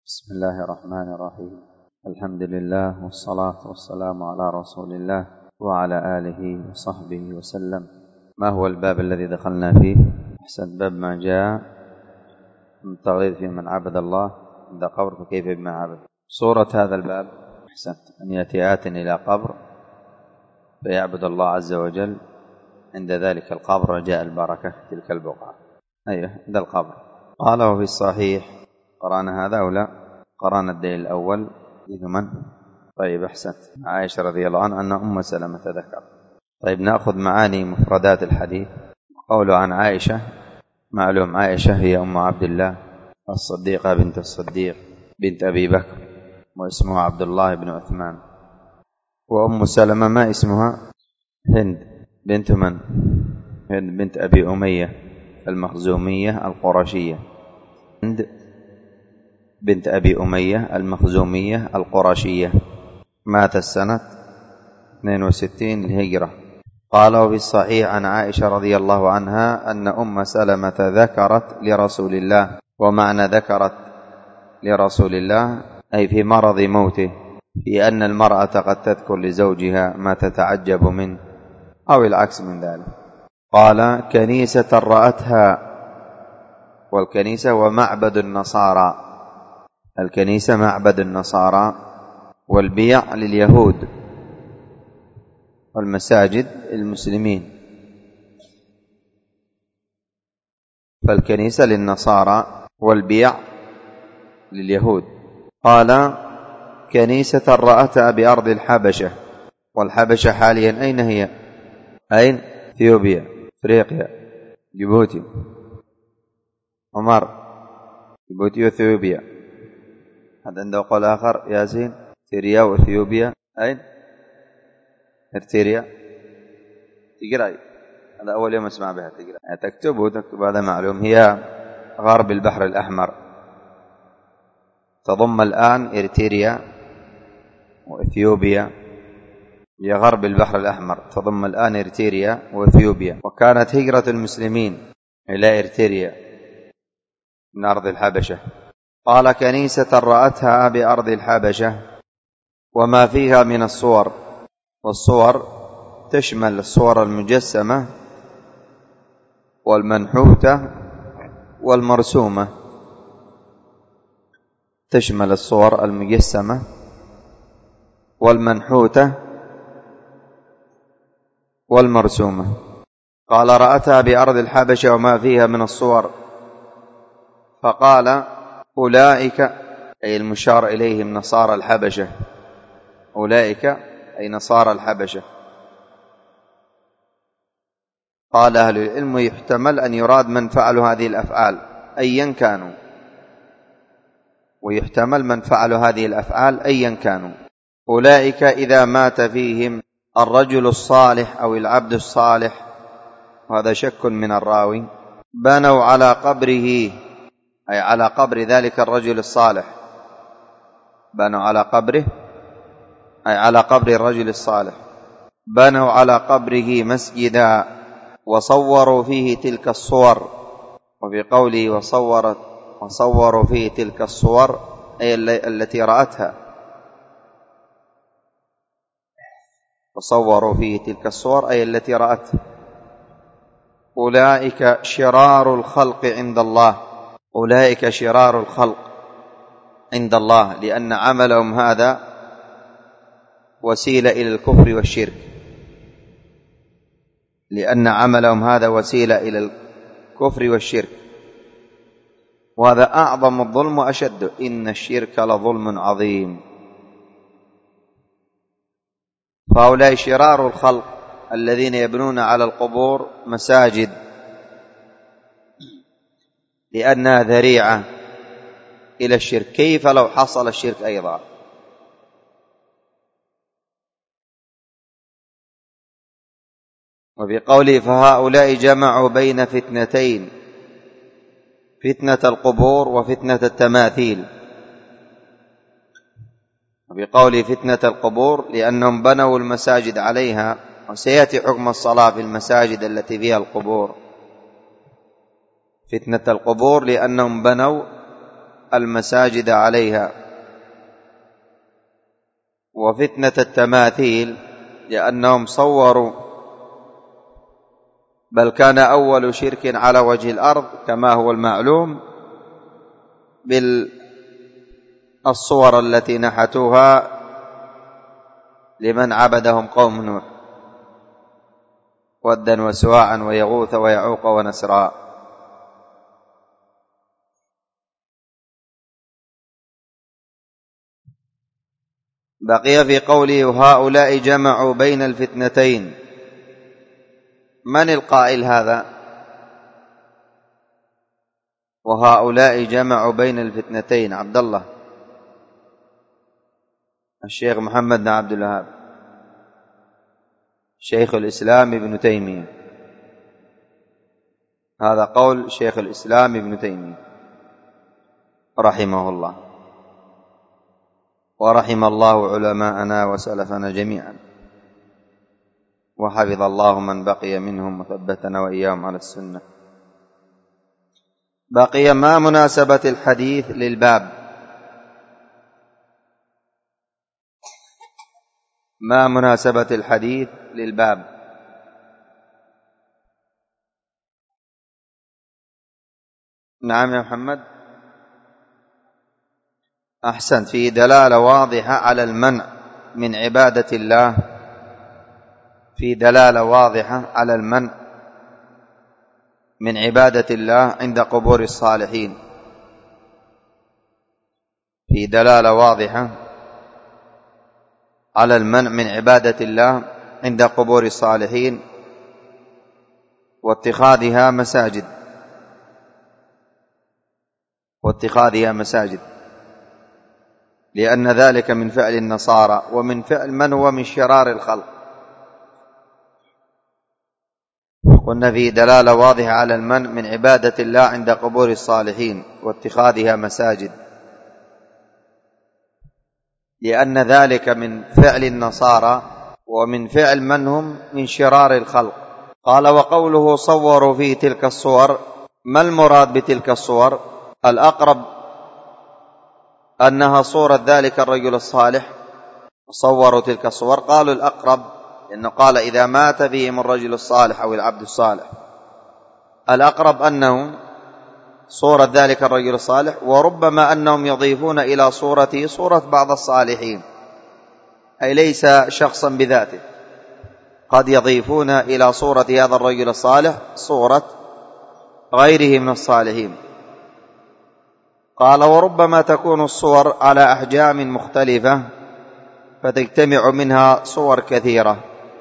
بسم الله الرحمن الرحيم. الحمد لله والصلاة والسلام على رسول الله وعلى آله وصحبه وسلم. ما هو الباب الذي دخلنا فيه؟ أحسن، باب ما جاء من التغليظ في من عبد الله عند قبر فكيف بما عبد. صورة هذا الباب أحسنت أن يأتي آت إلى قبر فيعبد الله عز وجل عند ذلك القبر رجاء البركة تلك البقعة. عند القبر. قال وفي الصحيح، قرأنا هذا أو لا؟ قرأنا الدليل الأول من؟ طيب أحسنت، عائشة رضي الله عنها أن أم سلمة ذكر. طيب نأخذ معاني مفردات الحديث. قوله عن عائشة، معلوم عائشة هي أم عبد الله الصديقة بنت الصديق بنت أبي بكر، واسمها عبد الله بن عثمان. وأم سلمة ما اسمها؟ هند بنت من؟ هند بنت أبي أمية المخزومية القرشية. هند بنت أبي أمية المخزومية القرشية، مات السنة 62 للهجرة. قال وفي الصحيح عن عائشة رضي الله عنها أن أم سلمة ذكرت لرسول الله. ومعنى ذكرت لرسول الله أي في مرض موته، في أن المرأة قد تذكر لزوجها ما تتعجب منه أو العكس من ذلك. قال كنيسة رأتها، والكنيسة ومعبد النصارى، الكنيسة معبد النصارى، والبيع لليهود، والمساجد المسلمين، فالكنيسة للنصارى والبيع لليهود. قال كنيسة رأتها بأرض الحبشة، والحبشة حاليا أين هي؟ أين؟ إثيوبيا، أفريقيا، جيبوتي، عمر، جيبوتي وإثيوبيا. هذا عنده قول آخر ياسين، إريتريا وإثيوبيا أين؟ إريتريا. تقرأ هذا أول يوم أسمع بها، تقرأ تكتب هذا معلوم. هي غرب البحر الأحمر، تضم الآن إريتريا وإثيوبيا. هي غرب البحر الأحمر تضم الآن إريتريا وإثيوبيا. وكانت هجرة المسلمين إلى إريتريا من أرض الحبشة. قال كنيسة رأتها بأرض الحبشة وما فيها من الصور، والصور تشمل الصور المجسمة والمنحوتة والمرسومة، تشمل الصور المجسمة والمنحوتة والمرسومة. قال رأتها بأرض الحبشة وما فيها من الصور، فقال أولئك أي المشار إليهم نصارى الحبشة، أولئك أي نصارى الحبشة. قال أهل العلم يحتمل أن يراد من فعلوا هذه الأفعال أيا كانوا، ويحتمل من فعلوا هذه الأفعال أيا كانوا. أولئك إذا مات فيهم الرجل الصالح أو العبد الصالح، وهذا شك من الراوي، بنوا على قبره أي على قبر ذلك الرجل الصالح، بنوا على قبره أي على قبر الرجل الصالح، بنوا على قبره مسجدا وصوروا فيه تلك الصور. وفي قوله وصوروا فيه تلك الصور أي التي رأتها، وصوروا فيه تلك الصور أي التي رأتها. أولئك شرار الخلق عند الله، أولئك شرار الخلق عند الله، لأن عملهم هذا وسيلة إلى الكفر والشرك، لأن عملهم هذا وسيلة إلى الكفر والشرك، وهذا أعظم الظلم وأشد، إن الشرك لظلم عظيم. فهؤلاء شرار الخلق الذين يبنون على القبور مساجد، لأنها ذريعة إلى الشرك. كيف لو حصل الشرك أيضا؟ وفي قوله فهؤلاء جمعوا بين فتنتين، فتنة القبور وفتنة التماثيل. وفي قوله فتنة القبور لأنهم بنوا المساجد عليها، وسيأتي حكم الصلاة في المساجد التي فيها القبور. فتنة القبور لأنهم بنوا المساجد عليها. وفتنة التماثيل لأنهم صوروا، بل كان أول شرك على وجه الأرض كما هو المعلوم بالصور التي نحتوها لمن عبدهم قوم نوح، ودا وسواعا ويغوث ويعوق ونسرا. بقي في قوله هؤلاء جمعوا بين الفتنتين. من القائل هذا؟ وهؤلاء جمعوا بين الفتنتين. عبد الله، الشيخ محمد بن عبد الوهاب، شيخ الإسلام ابن تيمية. هذا قول شيخ الإسلام ابن تيمية رحمه الله، ورحم الله علماءنا وسلفنا جميعا، وحفظ الله من بقي منهم وثبتنا وإياهم على السنة. بقي ما مناسبة الحديث للباب؟ ما مناسبة الحديث للباب؟ نعم يا محمد، أحسنت. فيه دلالة واضحة على المنع من عبادة الله، في دلالة واضحة على المنع من عبادة الله عند قبور الصالحين، في دلالة واضحة على المنع من عبادة الله عند قبور الصالحين واتخاذها مساجد، لأن ذلك من فعل النصارى ومن فعل من هو من شرار الخلق. قلنا فيه دلالة واضحة على المنع من عبادة الله عند قبور الصالحين واتخاذها مساجد، لأن ذلك من فعل النصارى ومن فعل من هم من شرار الخلق. قال وقوله صوروا فيه تلك الصور، ما المراد بتلك الصور؟ الأقرب أنها صورة ذلك الرجل الصالح، صوروا تلك الصور. قالوا الأقرب لأنه قال إذا مات فيهم الرجل الصالح أو العبد الصالح، الأقرب أنه صورة ذلك الرجل الصالح، وربما أنهم يضيفون إلى صورته صورة بعض الصالحين، أي ليس شخصا بذاته، قد يضيفون إلى صورة هذا الرجل الصالح صورة غيره من الصالحين. قال وربما تكون الصور على أحجام مختلفة فتجتمع منها صور كثيرة.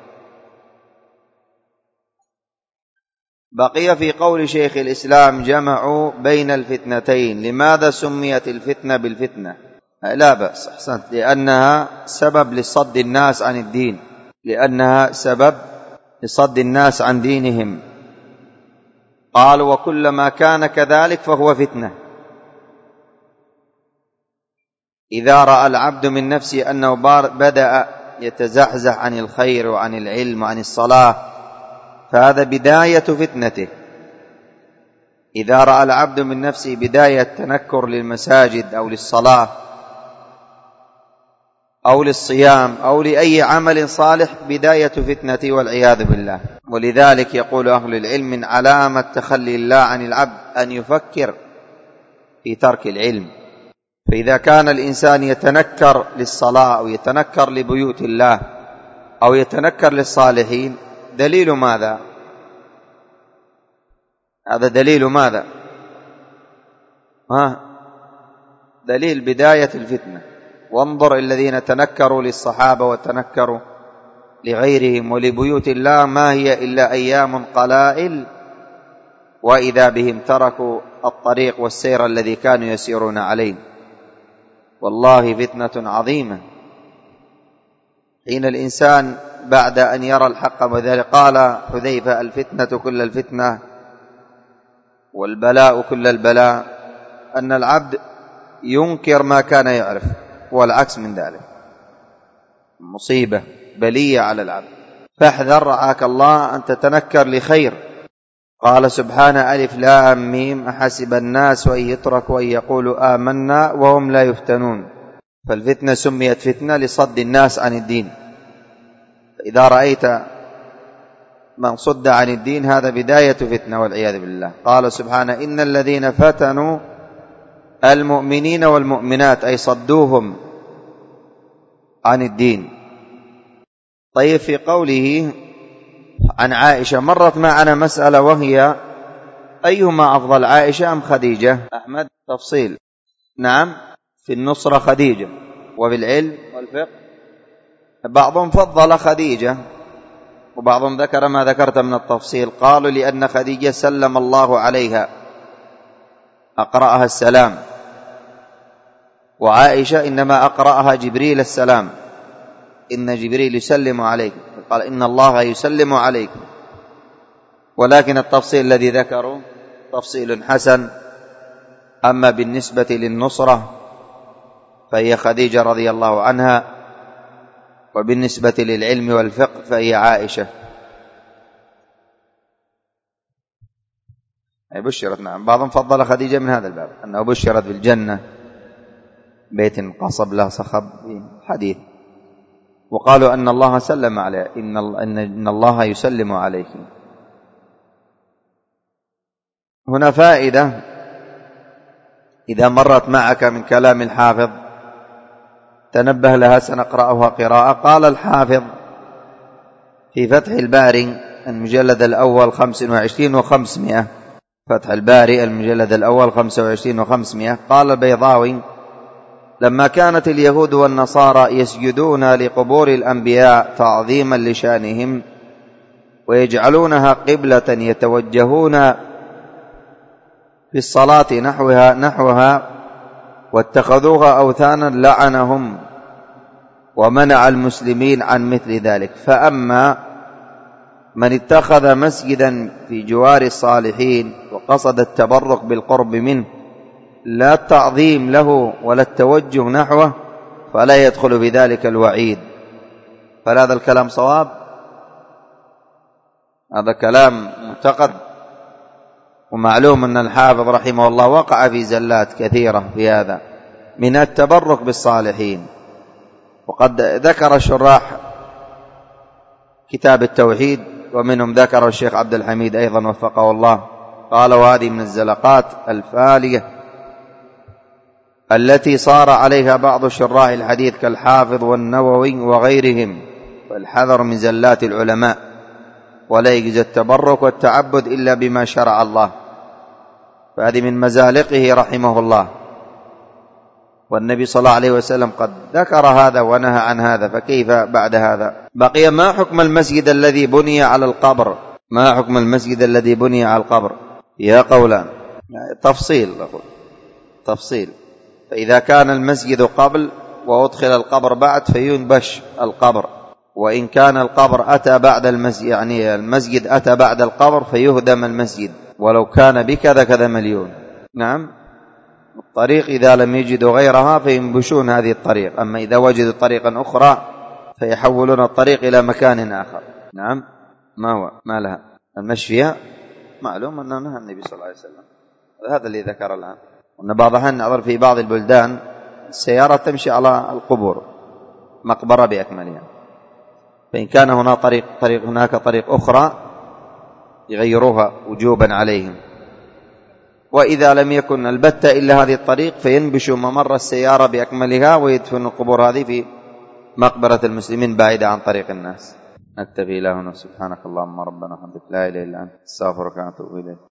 بقي في قول شيخ الإسلام جمعوا بين الفتنتين. لماذا سميت الفتنة بالفتنة؟ لا بأس، أحسنت، لأنها سبب لصد الناس عن الدين، لأنها سبب لصد الناس عن دينهم. قال وكلما كان كذلك فهو فتنة. إذا رأى العبد من نفسه أنه بدأ يتزحزح عن الخير وعن العلم وعن الصلاة فهذا بداية فتنته. إذا رأى العبد من نفسه بداية تنكر للمساجد أو للصلاة أو للصيام أو لأي عمل صالح بداية فتنته والعياذ بالله. ولذلك يقول أهل العلم من علامة تخلي الله عن العبد أن يفكر في ترك العلم. فإذا كان الإنسان يتنكر للصلاة أو يتنكر لبيوت الله أو يتنكر للصالحين، دليل ماذا؟ هذا دليل ماذا؟ دليل بداية الفتنة. وانظر الذين تنكروا للصحابة وتنكروا لغيرهم ولبيوت الله ما هي إلا أيام قلائل وإذا بهم تركوا الطريق والسير الذي كانوا يسيرون عليه. والله فتنة عظيمة حين الإنسان بعد أن يرى الحق، وذلك قال حذيفة الفتنة كل الفتنة والبلاء كل البلاء، أن العبد ينكر ما كان يعرف، والعكس من ذلك مصيبة بلية على العبد. فاحذر رعاك الله أن تتنكر لخير. قال سبحانه ألف لام ميم أحسب الناس أن يتركوا أن يقولوا آمنا وهم لا يفتنون. فالفتنة سميت فتنة لصد الناس عن الدين. إذا رأيت من صد عن الدين هذا بداية فتنة والعياذ بالله. قال سبحانه إن الذين فتنوا المؤمنين والمؤمنات أي صدوهم عن الدين. طيب في قوله عن عائشة مرت معنا مسألة وهي أيهما أفضل عائشة أم خديجة؟ أحمد تفصيل. نعم في النصرة خديجة وفي العلم والفقه بعضهم فضل خديجة وبعضهم ذكر ما ذكرت من التفصيل. قالوا لأن خديجة سلم الله عليها أقرأها السلام وعائشة إنما أقرأها جبريل السلام إن جبريل يسلم عليك قال إن الله يسلم عليك. ولكن التفصيل الذي ذكروا تفصيل حسن. أما بالنسبة للنصرة فهي خديجة رضي الله عنها وبالنسبة للعلم والفقه فهي عائشة. أي بشرت. نعم بعضهم فضل خديجة من هذا الباب أنه بشرت بالجنة بيت قصب له صخب حديث. وقالوا أن الله سلم عليه إن الله يسلم عليك. هنا فائدة إذا مرت معك من كلام الحافظ تنبه لها سنقرأها قراءة. قال الحافظ في فتح الباري المجلد الأول 25 و500 فتح الباري المجلد الأول 25 و500 قال البيضاوي لما كانت اليهود والنصارى يسجدون لقبور الأنبياء تعظيما لشانهم ويجعلونها قبلة يتوجهون في الصلاة نحوها واتخذوها أوثانا لعنهم ومنع المسلمين عن مثل ذلك. فأما من اتخذ مسجدا في جوار الصالحين وقصد التبرك بالقرب منه لا التعظيم له ولا التوجه نحوه فلا يدخل في ذلك الوعيد. فهذا الكلام صواب. هذا كلام معتقد ومعلوم أن الحافظ رحمه الله وقع في زلات كثيرة في هذا من التبرك بالصالحين. وقد ذكر الشراح كتاب التوحيد ومنهم ذكر الشيخ عبد الحميد أيضا وفقه الله قال وهذه من الزلقات الفالية التي صار عليها بعض شراح الحديث كالحافظ والنووي وغيرهم. فالحذر من زلات العلماء ولا يجوز التبرك والتعبد إلا بما شرع الله. فهذه من مزالقه رحمه الله. والنبي صلى الله عليه وسلم قد ذكر هذا ونهى عن هذا فكيف بعد هذا؟ بقي ما حكم المسجد الذي بني على القبر؟ ما حكم المسجد الذي بني على القبر؟ يا قولان تفصيل. فإذا كان المسجد قبل وأدخل القبر بعد فينبش القبر. وإن كان القبر أتى بعد المسجد يعني المسجد أتى بعد القبر فيهدم المسجد ولو كان بكذا مليون. نعم الطريق إذا لم يجدوا غيرها فينبشون هذه الطريق. أما إذا وجدوا طريقا أخرى فيحولون الطريق إلى مكان آخر. نعم ما لها المشفية معلوم أنه نهى النبي صلى الله عليه وسلم. هذا اللي ذكر الآن أن بعض الأحيان نظر في بعض البلدان السيارة تمشي على القبور مقبرة بأكملها. فإن كان هناك طريق أخرى يغيروها وجوبا عليهم. وإذا لم يكن البتة إلا هذه الطريق فينبشوا ممر السيارة بأكملها ويدفن القبور هذه في مقبرة المسلمين بعيدة عن طريق الناس. نكتفي له. سبحانك اللهم ربنا وبحمدك لا إله إلا أنت استغفرك وأتوب إليك.